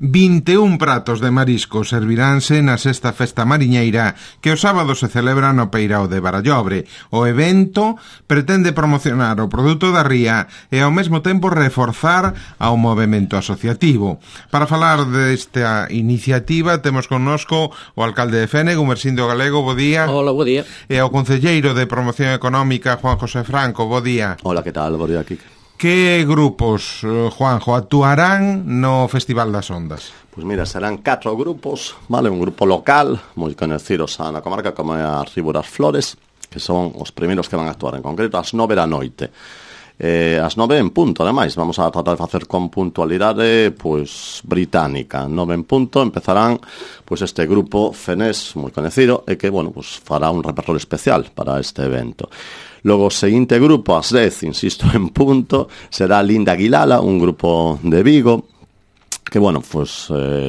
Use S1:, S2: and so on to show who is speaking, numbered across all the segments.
S1: 21 pratos de marisco serviránse na sexta festa mariñeira que o sábado se celebra no Peirao de Barallobre. O evento pretende promocionar o produto da ría e ao mesmo tempo reforzar ao movemento asociativo. Para falar desta iniciativa temos connosco o alcalde de Fene, Gumersindo Galego, bo día.
S2: Hola, bo día.
S1: E ao concelleiro de Promoción Económica, Juan José Franco, bo día.
S3: Hola, que tal? Bo día, Kike.
S1: Que grupos, Juanjo, actuarán no Festival das Ondas?
S3: Pois mira, serán 4 grupos, vale? Un grupo local, moi conhecidos na comarca, como é a Ribo das Flores, que son os primeiros que van a actuar, en concreto, ás 9 da noite. Ás 9 en punto, ademais, vamos a tratar de facer con puntualidade, pois, británica. 9 en punto, empezarán, pois, este grupo fenés moi conhecido, e que, bueno, pois, fará un repertorio especial para este evento. Logo, o seguinte grupo, ás 10, insisto, en punto, será Linda Aguilala, un grupo de Vigo, que, bueno, pues,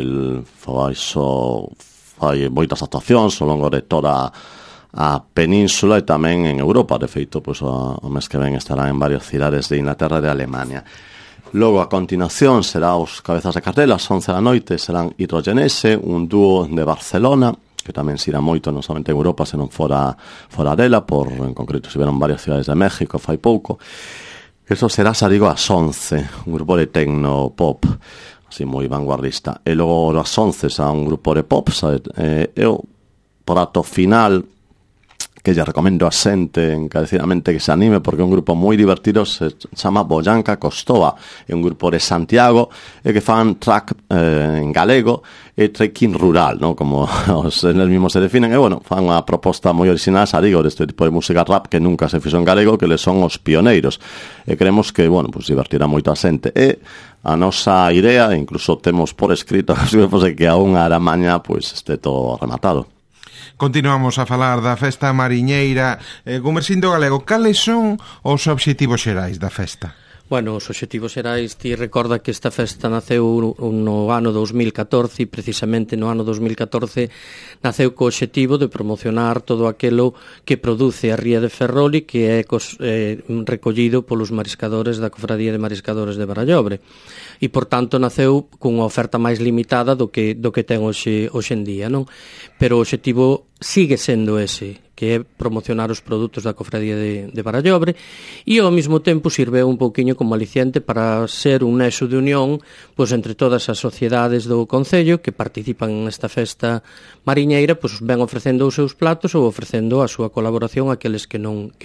S3: fai moitas actuacións ao longo de toda a península e tamén en Europa. De feito, pues, o mes que ven estará en varias cidades de Inglaterra e de Alemania. Logo, a continuación, será os cabezas de cartel, ás 11 da noite, serán Hidrogenese, un dúo de Barcelona, que tamén se irá moito non somente en Europa, senón fora dela, en concreto se veron varias cidades de México fai pouco. Eso será, xa digo, ás 11, un grupo de tecno pop, así moi vanguardista. E logo ás 11 xa un grupo de pop, e o prato final, que lle recomendo a xente encarecidamente que se anime, porque é un grupo moi divertido, se chama Boyanca Costoa, é un grupo de Santiago, e que fan track en galego e trekking rural, ¿no? Como os eles mismos se definen, e bueno, fan unha proposta moi original, xa digo, deste tipo de música rap que nunca se fixo en galego, que les son os pioneiros, e creemos que, bueno, pues divertirá moito a xente. E a nosa idea, incluso temos por escrito, que a 1 da mañá, pues, este todo rematado.
S1: Continuamos a falar da festa mariñeira. Gumersindo Galego, cales son os obxectivos xerais da festa?
S2: Bueno, os obxectivos xerais, ti recorda que esta festa naceu no ano 2014 e precisamente no ano 2014 naceu co obxectivo de promocionar todo aquilo que produce a ría de Ferrol e que é recollido polos mariscadores da Cofradía de Mariscadores de Barallobre. E, por tanto, naceu cunha oferta máis limitada do que ten hoxe en día, non? Pero o obxectivo sigue sendo ese, que é promocionar os produtos da Cofradía de Barallobre, e ao mesmo tempo sirve un pouquiño como aliciente para ser un nexo de unión pois, entre todas as sociedades do Concello que participan nesta festa mariñeira, pois ven ofrecendo os seus platos ou ofrecendo a súa colaboración aqueles que non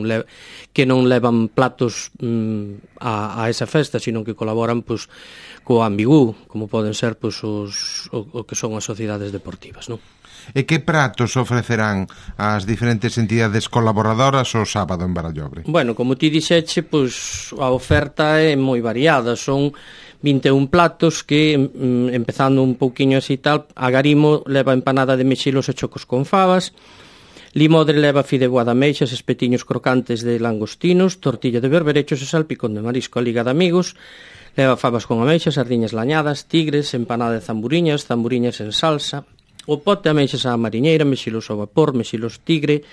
S2: levan platos a esa festa, sino que colaboran pois, co Ambigú, como poden ser pois, o que son as sociedades deportivas, non?
S1: E que pratos ofrecerán as diferentes entidades colaboradoras o sábado en Barallobre?
S2: Bueno, como ti dixeche, pois a oferta é moi variada, son 21 platos que, empezando un pouquiño así tal, Agarimo leva empanada de mexilos e chocos con fabas, Limodre leva fideuá de ameixas, espetiños crocantes de langostinos, tortilla de berberechos e salpicón de marisco. A Liga de Amigos leva fabas con ameixas, sardiñas lañadas, tigres, empanada de zamburiñas en salsa, o pote ameixas á mariñeira, mexilos ao vapor, mexilos tigre,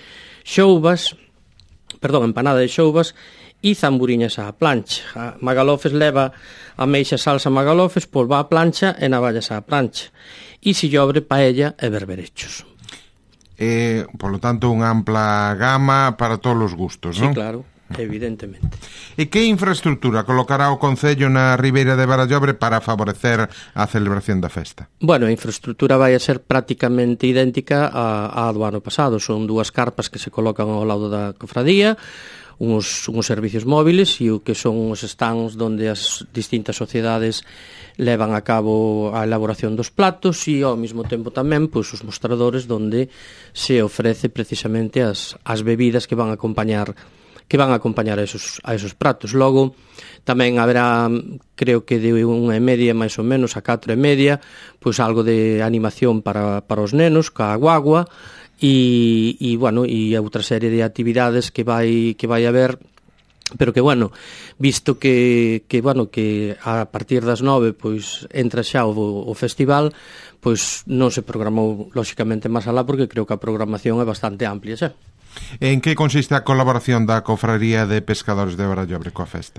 S2: empanada de xouvas e zamburiñas á plancha. Magalofes leva ameixas, salsa magalofes, polva á plancha e navallas á plancha. E sillobre, paella e berberechos.
S1: Por lo tanto, unha ampla gama para todos os gustos, non?
S2: Sí, claro. Evidentemente.
S1: E que infraestructura colocará o Concello na Ribeira de Barallobre para favorecer a celebración da festa?
S2: Bueno, a infraestructura vai a ser prácticamente idéntica á do ano pasado. Son 2 carpas que se colocan ao lado da cofradía, uns servicios móviles e o que son os stands onde as distintas sociedades levan a cabo a elaboración dos platos e ao mesmo tempo tamén pois, os mostradores onde se ofrece precisamente as bebidas que van a acompañar a esos pratos. Logo, tamén haberá, creo que de 1:30 máis ou menos a 4:30, pois algo de animación para os nenos, ca guagua, e outra serie de actividades que vai haber, pero que, visto que a partir das 9, pois, entra xa o festival, pois non se programou, lóxicamente, máis alá, porque creo que a programación é bastante amplia xa.
S1: En que consiste a colaboración da Cofradía de Pescadores de Barallobre coa festa?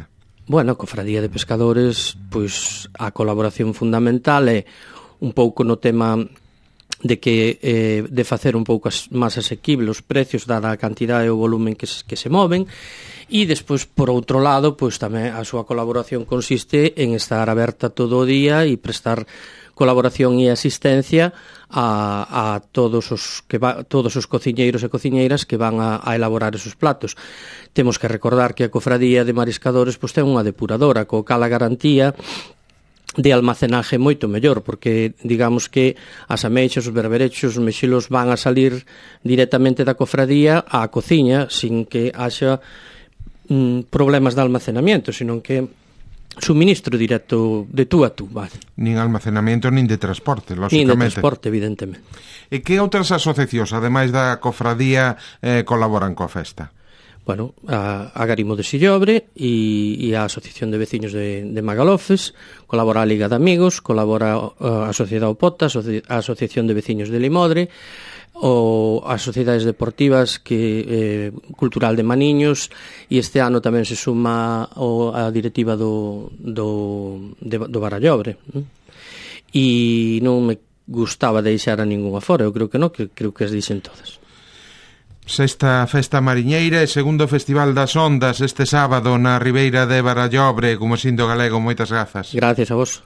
S2: Bueno, a Cofradía de Pescadores, pois a colaboración fundamental é un pouco no tema de que de facer un pouco máis asequible os precios dada a cantidade e o volumen que se moven, e despois, por outro lado, pois tamén a súa colaboración consiste en estar aberta todo o día e prestar colaboración e asistencia a todos os cociñeiros e cociñeiras que van a elaborar esos platos. Temos que recordar que a Cofradía de Mariscadores pois ten unha depuradora, co cal a garantía de almacenaje moito mellor, porque digamos que as ameixas, os berberechos, os mexilos van a salir directamente da cofradía á cociña sin que haxa problemas de almacenamiento, sino que suministro directo de tú a tú, vale.
S1: Nin almacenamiento, nin de transporte, lógicamente.
S2: Nin de transporte, evidentemente.
S1: E que outras asociacións, ademais da cofradía, colaboran coa festa?
S2: Bueno, a Garimo de Sillobre e a Asociación de Veciños de Magalofes, colabora a Liga de Amigos, colabora a Sociedade Opota, a Asociación de Veciños de Limodre, ou as sociedades deportivas cultural de Maniños, e este ano tamén se suma a directiva do Barallobre. E non me gustaba deixar a ningunha fora, eu creo que non, que creo que as dixen todas.
S1: Sexta Festa Mariñeira e segundo Festival das Ondas este sábado na Ribeira de Barallobre, como Sindo Galego. Moitas grazas.
S2: Gracias a vos.